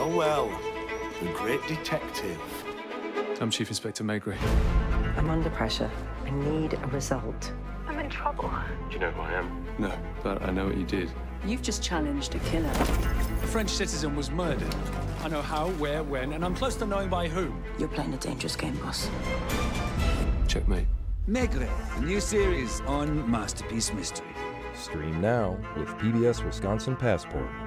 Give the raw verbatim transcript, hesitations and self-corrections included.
Well, well, the great detective. I'm Chief Inspector Maigret. I'm under pressure. I need a result. I'm in trouble. Do you know who I am? No, but I know what you did. You've just challenged a killer. A French citizen was murdered. I know how, where, when, and I'm close to knowing by whom. You're playing a dangerous game, boss. Checkmate. Maigret, a new series on Masterpiece Mystery. Stream now with P B S Wisconsin Passport.